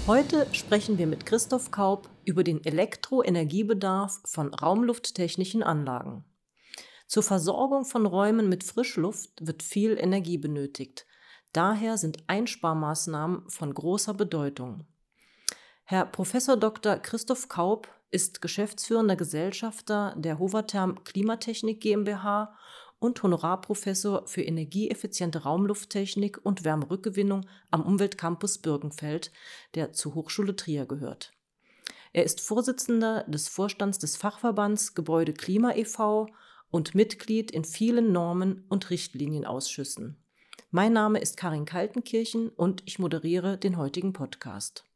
Heute sprechen wir mit Christoph Kaup über den Elektroenergiebedarf von raumlufttechnischen Anlagen. Zur Versorgung von Räumen mit Frischluft wird viel Energie benötigt. Daher sind Einsparmaßnahmen von großer Bedeutung. Herr Prof. Dr. Christoph Kaup ist geschäftsführender Gesellschafter der Hovertherm Klimatechnik GmbH und Honorarprofessor für energieeffiziente Raumlufttechnik und Wärmerückgewinnung am Umweltcampus Birkenfeld, der zur Hochschule Trier gehört. Er ist Vorsitzender des Vorstands des Fachverbands Gebäude Klima e.V. und Mitglied in vielen Normen- und Richtlinienausschüssen. Mein Name ist Karin Kaltenkirchen und ich moderiere den heutigen Podcast.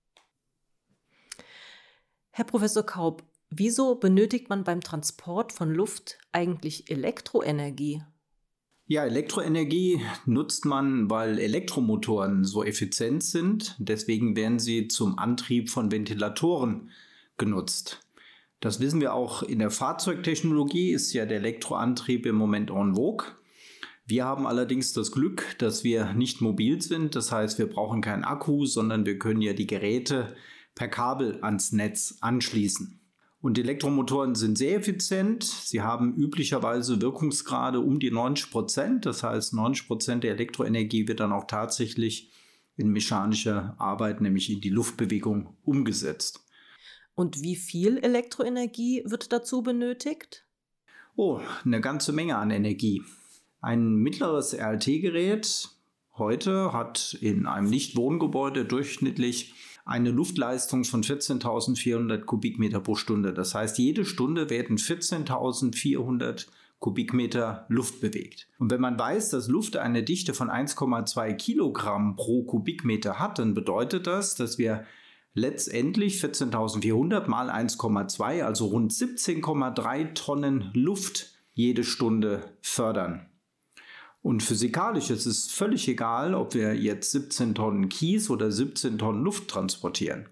Herr Professor Kaup, wieso benötigt man beim Transport von Luft eigentlich Elektroenergie? Ja, Elektroenergie nutzt man, weil Elektromotoren so effizient sind. Deswegen werden sie zum Antrieb von Ventilatoren genutzt. Das wissen wir auch in der Fahrzeugtechnologie, ist ja der Elektroantrieb im Moment en vogue. Wir haben allerdings das Glück, dass wir nicht mobil sind. Das heißt, wir brauchen keinen Akku, sondern wir können ja die Geräte per Kabel ans Netz anschließen. Und Elektromotoren sind sehr effizient. Sie haben üblicherweise Wirkungsgrade um die 90%. Das heißt, 90% der Elektroenergie wird dann auch tatsächlich in mechanische Arbeit, nämlich in die Luftbewegung, umgesetzt. Und wie viel Elektroenergie wird dazu benötigt? Oh, eine ganze Menge an Energie. Ein mittleres RLT-Gerät heute hat in einem Nichtwohngebäude durchschnittlich eine Luftleistung von 14.400 Kubikmeter pro Stunde. Das heißt, jede Stunde werden 14.400 Kubikmeter Luft bewegt. Und wenn man weiß, dass Luft eine Dichte von 1,2 Kilogramm pro Kubikmeter hat, dann bedeutet das, dass wir letztendlich 14.400 mal 1,2, also rund 17,3 Tonnen Luft jede Stunde fördern. Und physikalisch ist es völlig egal, ob wir jetzt 17 Tonnen Kies oder 17 Tonnen Luft transportieren.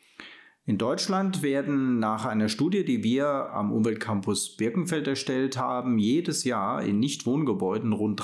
In Deutschland werden nach einer Studie, die wir am Umweltcampus Birkenfeld erstellt haben, jedes Jahr in Nichtwohngebäuden rund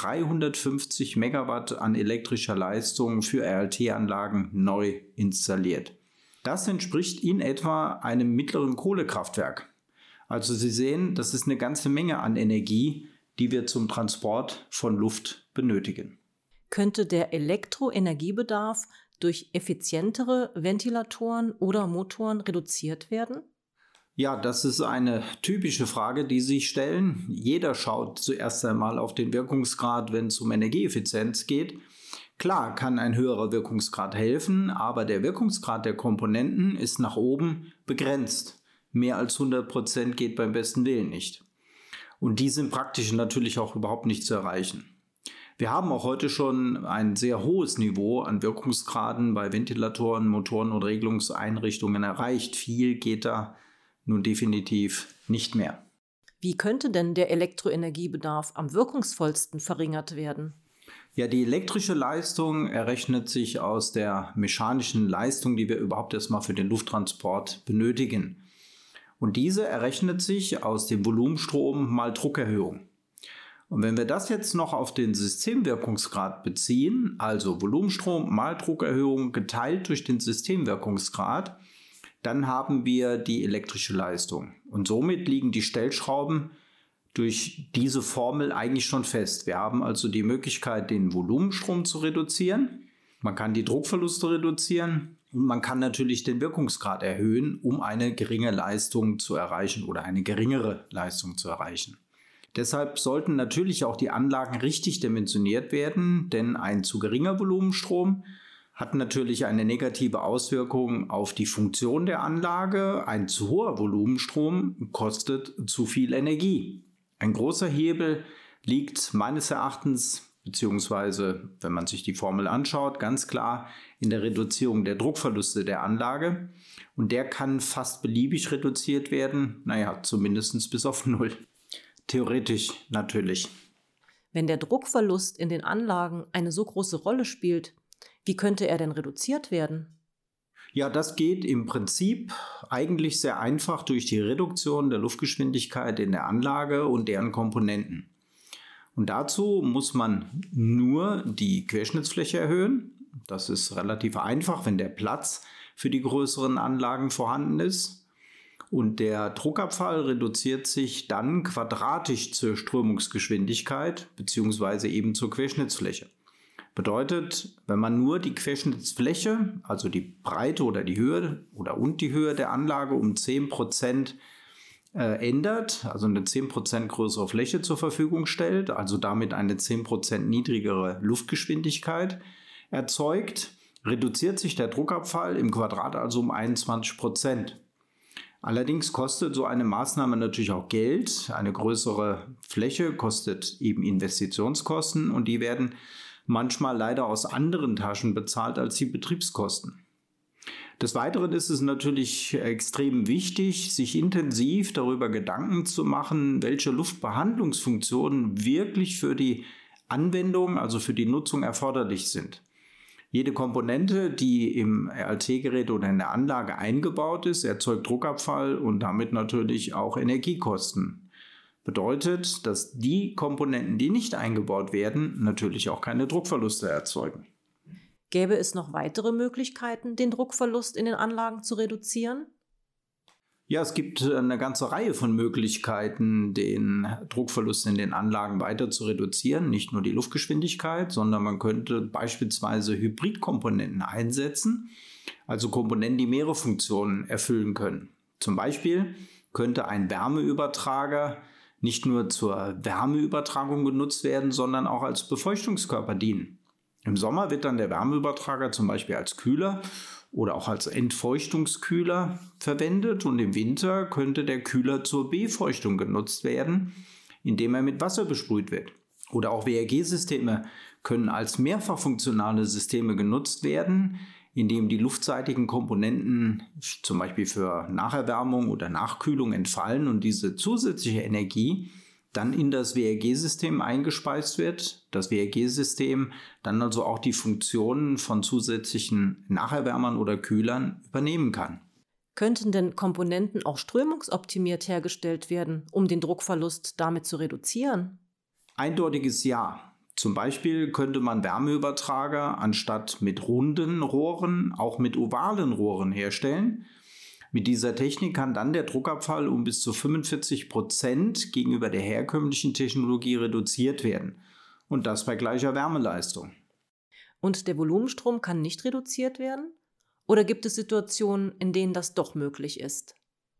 350 Megawatt an elektrischer Leistung für RLT-Anlagen neu installiert. Das entspricht in etwa einem mittleren Kohlekraftwerk. Also Sie sehen, das ist eine ganze Menge an Energie, die wir zum Transport von Luft benötigen. Könnte der Elektroenergiebedarf durch effizientere Ventilatoren oder Motoren reduziert werden? Ja, das ist eine typische Frage, die Sie stellen. Jeder schaut zuerst einmal auf den Wirkungsgrad, wenn es um Energieeffizienz geht. Klar kann ein höherer Wirkungsgrad helfen, aber der Wirkungsgrad der Komponenten ist nach oben begrenzt. Mehr als 100% geht beim besten Willen nicht. Und die sind praktisch natürlich auch überhaupt nicht zu erreichen. Wir haben auch heute schon ein sehr hohes Niveau an Wirkungsgraden bei Ventilatoren, Motoren und Regelungseinrichtungen erreicht. Viel geht da nun definitiv nicht mehr. Wie könnte denn der Elektroenergiebedarf am wirkungsvollsten verringert werden? Ja, die elektrische Leistung errechnet sich aus der mechanischen Leistung, die wir überhaupt erstmal für den Lufttransport benötigen. Und diese errechnet sich aus dem Volumenstrom mal Druckerhöhung. Und wenn wir das jetzt noch auf den Systemwirkungsgrad beziehen, also Volumenstrom mal Druckerhöhung geteilt durch den Systemwirkungsgrad, dann haben wir die elektrische Leistung. Und somit liegen die Stellschrauben durch diese Formel eigentlich schon fest. Wir haben also die Möglichkeit, den Volumenstrom zu reduzieren. Man kann die Druckverluste reduzieren. Und man kann natürlich den Wirkungsgrad erhöhen, um eine geringe Leistung zu erreichen oder eine geringere Leistung zu erreichen. Deshalb sollten natürlich auch die Anlagen richtig dimensioniert werden, denn ein zu geringer Volumenstrom hat natürlich eine negative Auswirkung auf die Funktion der Anlage. Ein zu hoher Volumenstrom kostet zu viel Energie. Ein großer Hebel liegt meines Erachtens, beziehungsweise, wenn man sich die Formel anschaut, ganz klar in der Reduzierung der Druckverluste der Anlage. Und der kann fast beliebig reduziert werden, zumindest bis auf 0. Theoretisch natürlich. Wenn der Druckverlust in den Anlagen eine so große Rolle spielt, wie könnte er denn reduziert werden? Ja, das geht im Prinzip eigentlich sehr einfach durch die Reduktion der Luftgeschwindigkeit in der Anlage und deren Komponenten. Und dazu muss man nur die Querschnittsfläche erhöhen. Das ist relativ einfach, wenn der Platz für die größeren Anlagen vorhanden ist. Und der Druckabfall reduziert sich dann quadratisch zur Strömungsgeschwindigkeit bzw. eben zur Querschnittsfläche. Bedeutet, wenn man nur die Querschnittsfläche, also die Breite oder die Höhe und die Höhe der Anlage um 10% ändert, also eine 10% größere Fläche zur Verfügung stellt, also damit eine 10% niedrigere Luftgeschwindigkeit erzeugt, reduziert sich der Druckabfall im Quadrat also um 21%. Allerdings kostet so eine Maßnahme natürlich auch Geld. Eine größere Fläche kostet eben Investitionskosten und die werden manchmal leider aus anderen Taschen bezahlt als die Betriebskosten. Des Weiteren ist es natürlich extrem wichtig, sich intensiv darüber Gedanken zu machen, welche Luftbehandlungsfunktionen wirklich für die Anwendung, also für die Nutzung erforderlich sind. Jede Komponente, die im RLT-Gerät oder in der Anlage eingebaut ist, erzeugt Druckabfall und damit natürlich auch Energiekosten. Bedeutet, dass die Komponenten, die nicht eingebaut werden, natürlich auch keine Druckverluste erzeugen. Gäbe es noch weitere Möglichkeiten, den Druckverlust in den Anlagen zu reduzieren? Ja, es gibt eine ganze Reihe von Möglichkeiten, den Druckverlust in den Anlagen weiter zu reduzieren. Nicht nur die Luftgeschwindigkeit, sondern man könnte beispielsweise Hybridkomponenten einsetzen, also Komponenten, die mehrere Funktionen erfüllen können. Zum Beispiel könnte ein Wärmeübertrager nicht nur zur Wärmeübertragung genutzt werden, sondern auch als Befeuchtungskörper dienen. Im Sommer wird dann der Wärmeübertrager zum Beispiel als Kühler oder auch als Entfeuchtungskühler verwendet und im Winter könnte der Kühler zur Befeuchtung genutzt werden, indem er mit Wasser besprüht wird. Oder auch WRG-Systeme können als mehrfach funktionale Systeme genutzt werden, indem die luftseitigen Komponenten zum Beispiel für Nacherwärmung oder Nachkühlung entfallen und diese zusätzliche Energie dann in das WRG-System eingespeist wird. Das WRG-System dann also auch die Funktionen von zusätzlichen Nacherwärmern oder Kühlern übernehmen kann. Könnten denn Komponenten auch strömungsoptimiert hergestellt werden, um den Druckverlust damit zu reduzieren? Eindeutiges Ja. Zum Beispiel könnte man Wärmeübertrager anstatt mit runden Rohren auch mit ovalen Rohren herstellen. Mit dieser Technik kann dann der Druckabfall um bis zu 45% gegenüber der herkömmlichen Technologie reduziert werden. Und das bei gleicher Wärmeleistung. Und der Volumenstrom kann nicht reduziert werden? Oder gibt es Situationen, in denen das doch möglich ist?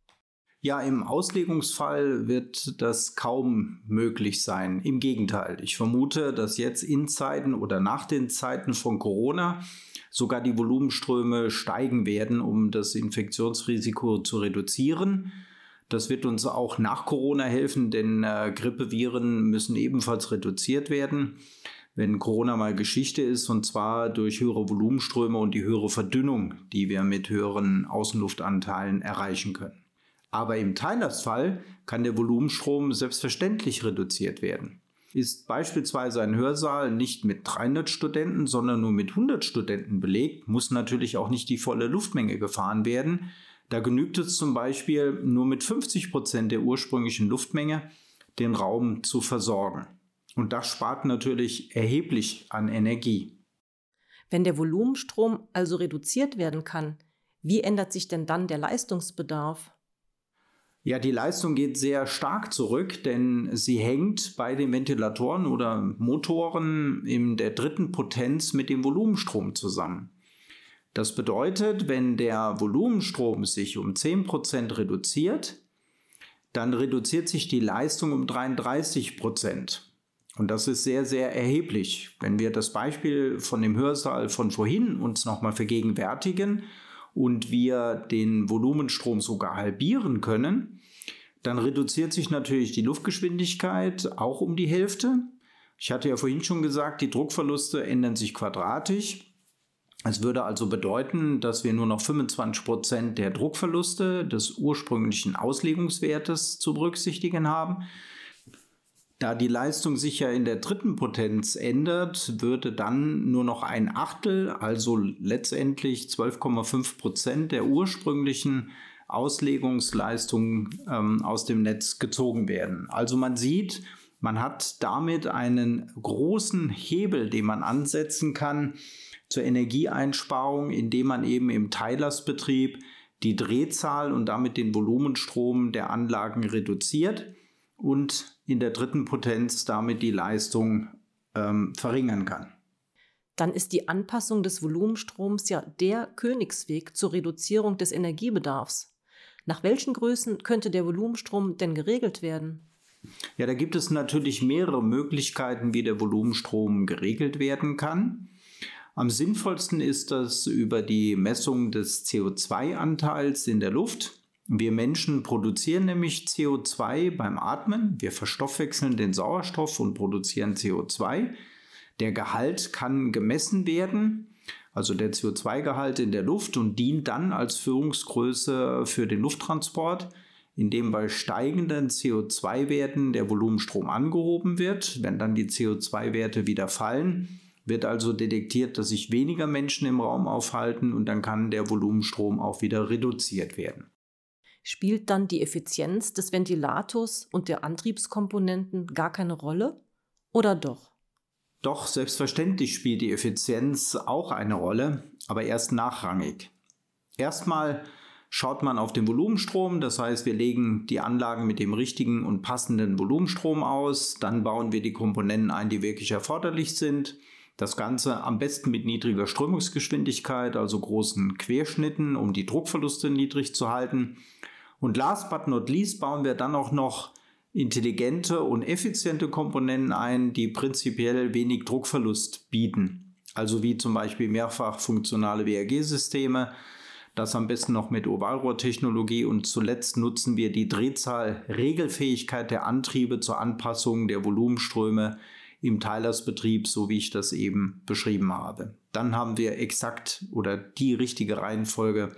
Ja, im Auslegungsfall wird das kaum möglich sein. Im Gegenteil, ich vermute, dass jetzt in Zeiten oder nach den Zeiten von Corona sogar die Volumenströme steigen werden, um das Infektionsrisiko zu reduzieren. Das wird uns auch nach Corona helfen, denn Grippeviren müssen ebenfalls reduziert werden, wenn Corona mal Geschichte ist, und zwar durch höhere Volumenströme und die höhere Verdünnung, die wir mit höheren Außenluftanteilen erreichen können. Aber im Teilersfall kann der Volumenstrom selbstverständlich reduziert werden. Ist beispielsweise ein Hörsaal nicht mit 300 Studenten, sondern nur mit 100 Studenten belegt, muss natürlich auch nicht die volle Luftmenge gefahren werden. Da genügt es zum Beispiel nur mit 50% der ursprünglichen Luftmenge, den Raum zu versorgen. Und das spart natürlich erheblich an Energie. Wenn der Volumenstrom also reduziert werden kann, wie ändert sich denn dann der Leistungsbedarf? Ja, die Leistung geht sehr stark zurück, denn sie hängt bei den Ventilatoren oder Motoren in der dritten Potenz mit dem Volumenstrom zusammen. Das bedeutet, wenn der Volumenstrom sich um 10% reduziert, dann reduziert sich die Leistung um 33%. Und das ist sehr, sehr erheblich. Wenn wir das Beispiel von dem Hörsaal von vorhin uns nochmal vergegenwärtigen und wir den Volumenstrom sogar halbieren können, dann reduziert sich natürlich die Luftgeschwindigkeit auch um die Hälfte. Ich hatte ja vorhin schon gesagt, die Druckverluste ändern sich quadratisch. Es würde also bedeuten, dass wir nur noch 25% der Druckverluste des ursprünglichen Auslegungswertes zu berücksichtigen haben. Da die Leistung sich ja in der dritten Potenz ändert, würde dann nur noch ein Achtel, also letztendlich 12,5% der ursprünglichen Auslegungsleistung aus dem Netz gezogen werden. Also man sieht, man hat damit einen großen Hebel, den man ansetzen kann, zur Energieeinsparung, indem man eben im Teilersbetrieb die Drehzahl und damit den Volumenstrom der Anlagen reduziert und in der dritten Potenz damit die Leistung verringern kann. Dann ist die Anpassung des Volumenstroms ja der Königsweg zur Reduzierung des Energiebedarfs. Nach welchen Größen könnte der Volumenstrom denn geregelt werden? Ja, da gibt es natürlich mehrere Möglichkeiten, wie der Volumenstrom geregelt werden kann. Am sinnvollsten ist das über die Messung des CO2-Anteils in der Luft. Wir Menschen produzieren nämlich CO2 beim Atmen. Wir verstoffwechseln den Sauerstoff und produzieren CO2. Der Gehalt kann gemessen werden, also der CO2-Gehalt in der Luft, und dient dann als Führungsgröße für den Lufttransport, indem bei steigenden CO2-Werten der Volumenstrom angehoben wird. Wenn dann die CO2-Werte wieder fallen, wird also detektiert, dass sich weniger Menschen im Raum aufhalten und dann kann der Volumenstrom auch wieder reduziert werden. Spielt dann die Effizienz des Ventilators und der Antriebskomponenten gar keine Rolle? Oder doch? Doch, selbstverständlich spielt die Effizienz auch eine Rolle, aber erst nachrangig. Erstmal schaut man auf den Volumenstrom, das heißt, wir legen die Anlagen mit dem richtigen und passenden Volumenstrom aus, dann bauen wir die Komponenten ein, die wirklich erforderlich sind. Das Ganze am besten mit niedriger Strömungsgeschwindigkeit, also großen Querschnitten, um die Druckverluste niedrig zu halten. Und last but not least bauen wir dann auch noch intelligente und effiziente Komponenten ein, die prinzipiell wenig Druckverlust bieten. Also wie zum Beispiel mehrfach funktionale WRG-Systeme, das am besten noch mit Ovalrohrtechnologie, und zuletzt nutzen wir die Drehzahlregelfähigkeit der Antriebe zur Anpassung der Volumenströme im Teilersbetrieb, so wie ich das eben beschrieben habe. Dann haben wir exakt oder die richtige Reihenfolge,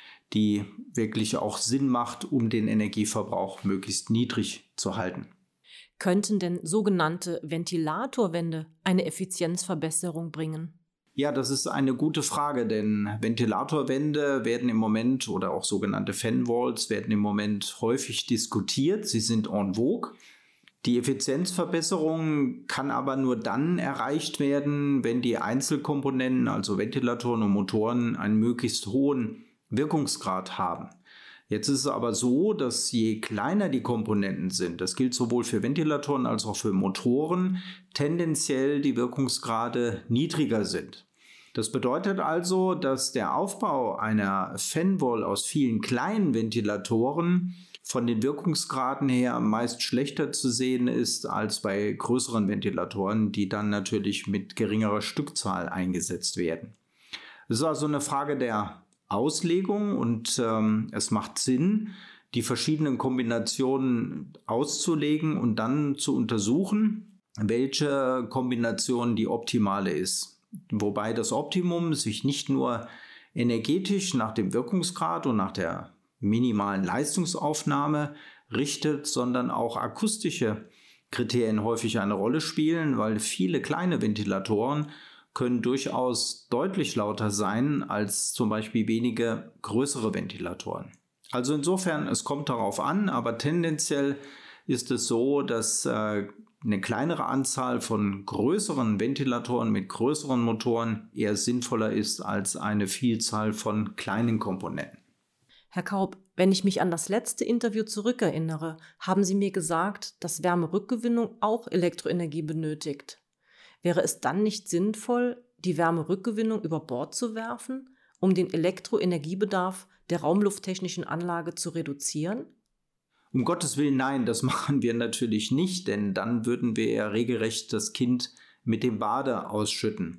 die wirklich auch Sinn macht, um den Energieverbrauch möglichst niedrig zu halten. Könnten denn sogenannte Ventilatorwände eine Effizienzverbesserung bringen? Ja, das ist eine gute Frage, denn Ventilatorwände werden im Moment, oder auch sogenannte Fanwalls, werden im Moment häufig diskutiert. Sie sind en vogue. Die Effizienzverbesserung kann aber nur dann erreicht werden, wenn die Einzelkomponenten, also Ventilatoren und Motoren, einen möglichst hohen Wirkungsgrad haben. Jetzt ist es aber so, dass je kleiner die Komponenten sind, das gilt sowohl für Ventilatoren als auch für Motoren, tendenziell die Wirkungsgrade niedriger sind. Das bedeutet also, dass der Aufbau einer Fanwall aus vielen kleinen Ventilatoren von den Wirkungsgraden her meist schlechter zu sehen ist als bei größeren Ventilatoren, die dann natürlich mit geringerer Stückzahl eingesetzt werden. Es ist also eine Frage der Auslegung und es macht Sinn, die verschiedenen Kombinationen auszulegen und dann zu untersuchen, welche Kombination die optimale ist. Wobei das Optimum sich nicht nur energetisch nach dem Wirkungsgrad und nach der minimalen Leistungsaufnahme richtet, sondern auch akustische Kriterien häufig eine Rolle spielen, weil viele kleine Ventilatoren können durchaus deutlich lauter sein als zum Beispiel wenige größere Ventilatoren. Also insofern, es kommt darauf an, aber tendenziell ist es so, dass eine kleinere Anzahl von größeren Ventilatoren mit größeren Motoren eher sinnvoller ist als eine Vielzahl von kleinen Komponenten. Herr Kaup, wenn ich mich an das letzte Interview zurückerinnere, haben Sie mir gesagt, dass Wärmerückgewinnung auch Elektroenergie benötigt. Wäre es dann nicht sinnvoll, die Wärmerückgewinnung über Bord zu werfen, um den Elektroenergiebedarf der raumlufttechnischen Anlage zu reduzieren? Um Gottes Willen, nein, das machen wir natürlich nicht, denn dann würden wir ja regelrecht das Kind mit dem Bade ausschütten.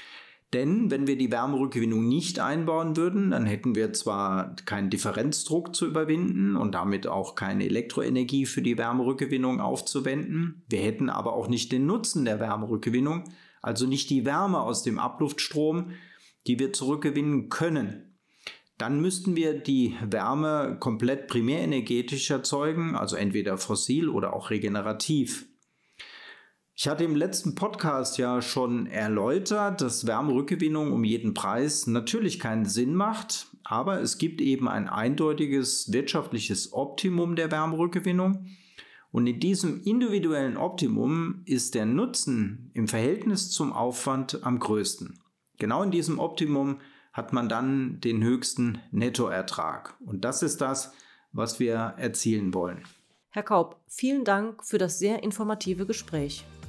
Denn wenn wir die Wärmerückgewinnung nicht einbauen würden, dann hätten wir zwar keinen Differenzdruck zu überwinden und damit auch keine Elektroenergie für die Wärmerückgewinnung aufzuwenden. Wir hätten aber auch nicht den Nutzen der Wärmerückgewinnung, also nicht die Wärme aus dem Abluftstrom, die wir zurückgewinnen können. Dann müssten wir die Wärme komplett primärenergetisch erzeugen, also entweder fossil oder auch regenerativ. Ich hatte im letzten Podcast ja schon erläutert, dass Wärmerückgewinnung um jeden Preis natürlich keinen Sinn macht, aber es gibt eben ein eindeutiges wirtschaftliches Optimum der Wärmerückgewinnung und in diesem individuellen Optimum ist der Nutzen im Verhältnis zum Aufwand am größten. Genau in diesem Optimum hat man dann den höchsten Nettoertrag. Und das ist das, was wir erzielen wollen. Herr Kaup, vielen Dank für das sehr informative Gespräch.